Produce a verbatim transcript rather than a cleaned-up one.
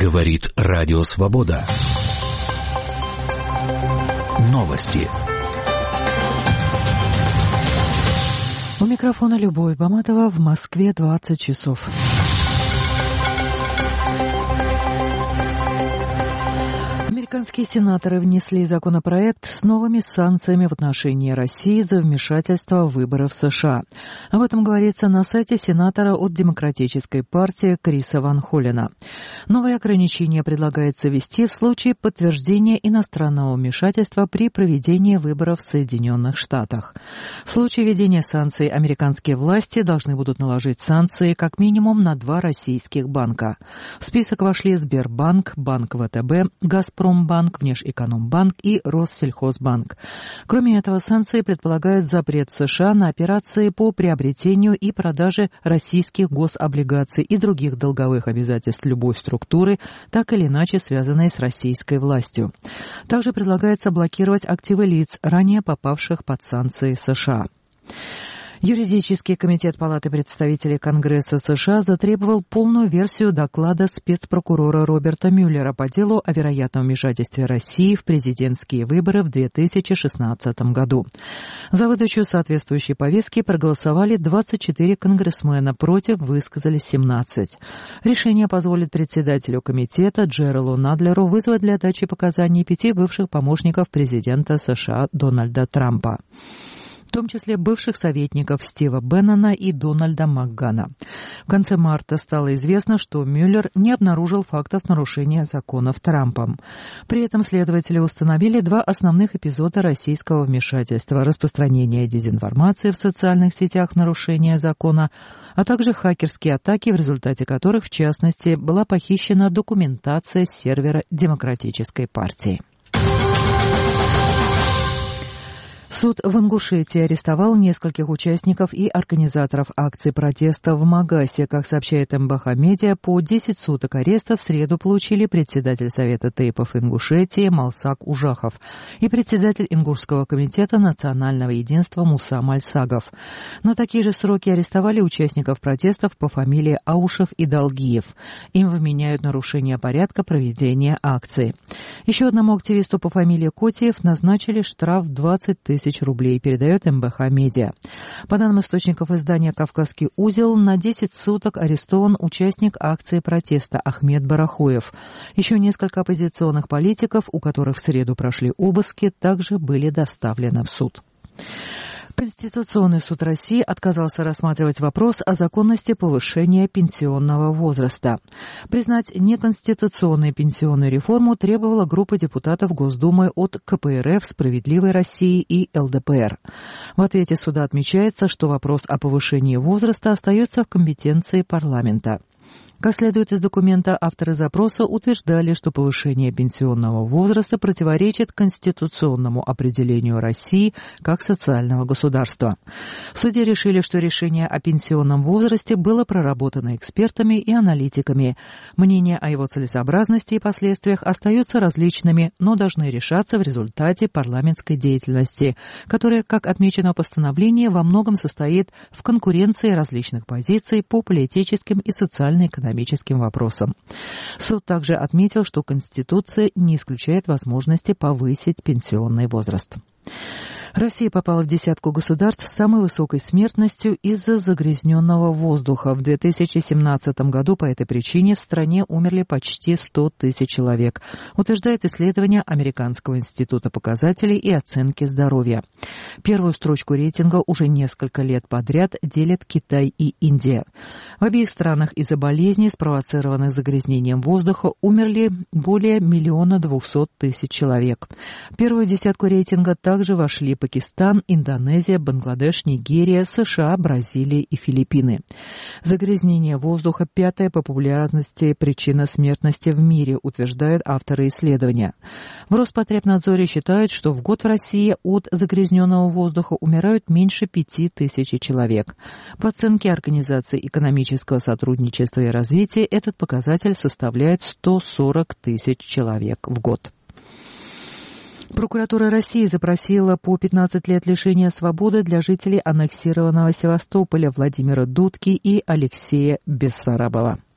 Говорит Радио Свобода. Новости. У микрофона Любовь Баматова. В Москве двадцать часов. Американские сенаторы внесли законопроект с новыми санкциями в отношении России за вмешательство в выборы в США. Об этом говорится на сайте сенатора от Демократической партии Криса Ван Холлена. Новые ограничения предлагается ввести в случае подтверждения иностранного вмешательства при проведении выборов в Соединенных Штатах. В случае введения санкций американские власти должны будут наложить санкции как минимум на два российских банка. В список вошли Сбербанк, Банк ВТБ, Газпром, Банк, Внешэкономбанк и Россельхозбанк. Кроме этого, санкции предполагают запрет США на операции по приобретению и продаже российских гособлигаций и других долговых обязательств любой структуры, так или иначе связанные с российской властью. Также предлагается блокировать активы лиц, ранее попавших под санкции США. Юридический комитет Палаты представителей Конгресса США затребовал полную версию доклада спецпрокурора Роберта Мюллера по делу о вероятном вмешательстве России в президентские выборы в две тысячи шестнадцатом году. За выдачу соответствующей повестки проголосовали двадцать четыре конгрессмена, против высказались семнадцать. Решение позволит председателю комитета Джералду Надлеру вызвать для дачи показаний пяти бывших помощников президента США Дональда Трампа, в том числе бывших советников Стива Беннона и Дональда Макгана. В конце марта стало известно, что Мюллер не обнаружил фактов нарушения законов Трампом. При этом следователи установили два основных эпизода российского вмешательства: распространение дезинформации в социальных сетях, нарушение закона, а также хакерские атаки, в результате которых, в частности, была похищена документация с сервера Демократической партии. Суд в Ингушетии арестовал нескольких участников и организаторов акций протеста в Магасе. Как сообщает эм бэ ха Медиа, по десять суток ареста в среду получили председатель Совета тейпов Ингушетии Малсак Ужахов и председатель Ингушского комитета национального единства Муса Мальсагов. На такие же сроки арестовали участников протестов по фамилии Аушев и Долгиев. Им вменяют нарушение порядка проведения акции. Еще одному активисту по фамилии Котиев назначили штраф двадцать тысяч рублей, передает эм бэ ха Медиа. По данным источников издания «Кавказский узел», на десять суток арестован участник акции протеста Ахмед Барахоев. Еще несколько оппозиционных политиков, у которых в среду прошли обыски, также были доставлены в суд. Конституционный суд России отказался рассматривать вопрос о законности повышения пенсионного возраста. Признать неконституционной пенсионную реформу требовала группа депутатов Госдумы от ка пэ эр эф, «Справедливой России» и эл дэ пэ эр. В ответе суда отмечается, что вопрос о повышении возраста остается в компетенции парламента. Как следует из документа, авторы запроса утверждали, что повышение пенсионного возраста противоречит конституционному определению России как социального государства. В суде решили, что решение о пенсионном возрасте было проработано экспертами и аналитиками. Мнения о его целесообразности и последствиях остаются различными, но должны решаться в результате парламентской деятельности, которая, как отмечено в постановлении, во многом состоит в конкуренции различных позиций по политическим и социально-экономическим вопросам. Суд также отметил, что Конституция не исключает возможности повысить пенсионный возраст. Россия попала в десятку государств с самой высокой смертностью из-за загрязненного воздуха. В две тысячи семнадцатом году по этой причине в стране умерли почти сто тысяч человек, утверждает исследование Американского института показателей и оценки здоровья. Первую строчку рейтинга уже несколько лет подряд делят Китай и Индия. В обеих странах из-за болезней, спровоцированных загрязнением воздуха, умерли более миллиона двухсот тысяч человек. В первую десятку рейтинга также вошли Пакистан, Индонезия, Бангладеш, Нигерия, США, Бразилия и Филиппины. Загрязнение воздуха – пятая по популярности причина смертности в мире, утверждают авторы исследования. В Роспотребнадзоре считают, что в год в России от загрязненного воздуха умирают меньше пяти тысяч человек. По оценке Организации экономического сотрудничества и развития этот показатель составляет сто сорок тысяч человек в год. Прокуратура России запросила по пятнадцать лет лишения свободы для жителей аннексированного Севастополя Владимира Дудки и Алексея Бессарабова.